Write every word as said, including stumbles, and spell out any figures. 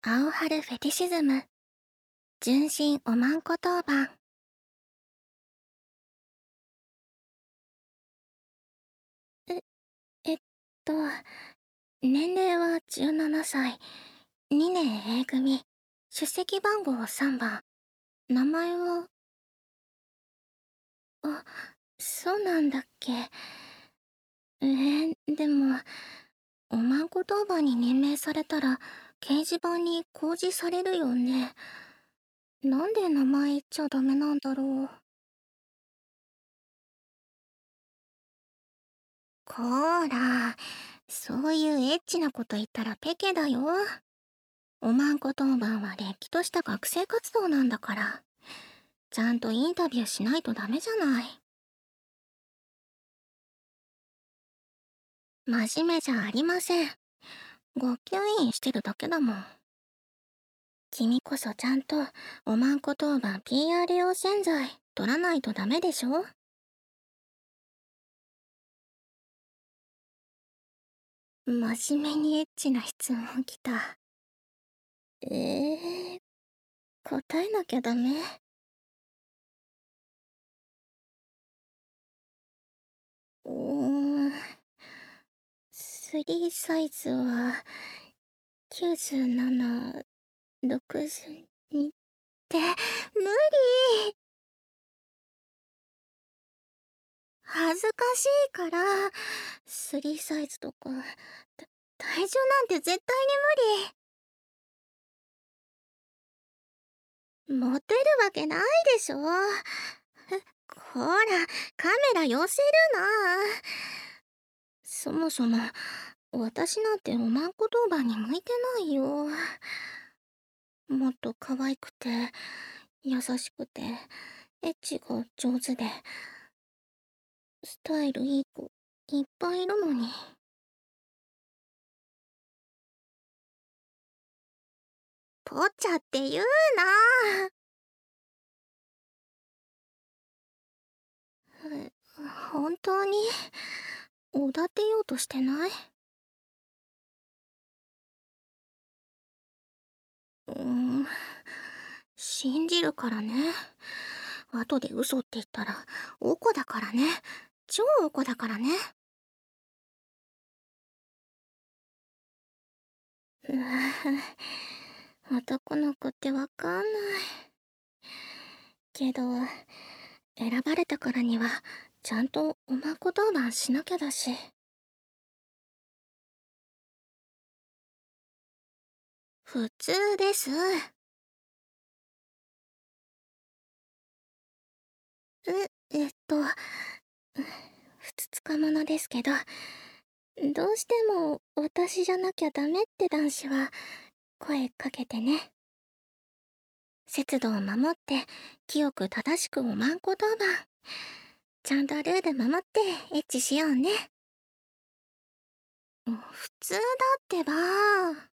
アオハルフェティシズム、純真おまんこ当番。え、えっと、年齢はじゅうななさい、にねん A 組、出席番号さんばん、名前は、あ、そうなんだっけ。えー、でも、おまんこ当番に任命されたら、掲示板に公示されるよね。なんで名前言っちゃダメなんだろう。こーら、そういうエッチなこと言ったらペケだよ。おまんこ当番はれっきとした学生活動なんだから、ちゃんとインタビューしないとダメじゃない。真面目じゃありません。学級委員してるだけだもん。君こそちゃんとおまんこ当番 ピーアール 用洗剤取らないとダメでしょ。真面目にエッチな質問きた。えー、答えなきゃダメ。うーん、スリーサイズはきゅうじゅうなな、ろくじゅうにって無理。恥ずかしいから。スリーサイズとかた体重なんて絶対に無理。モテるわけないでしょ。こら、カメラ寄せるな。そもそも私なんておまんこ当番に向いてないよ。もっと可愛くて優しくてエッチが上手でスタイルいい子いっぱいいるのに。ポチャって言うな。え、本当におだてようとしてない？うーん、信じるからね。後で嘘って言ったらおこだからね。超おこだからね。うぅ、男の子ってわかんないけど、選ばれたからにはちゃんとおまんこ当番しなきゃだし。普通です。え、えっと、ふつつかものですけど、どうしても私じゃなきゃダメって男子は声かけてね。節度を守って清く正しくおまんこ当番。ちゃんとルール守ってエッチしようね。普通だってば。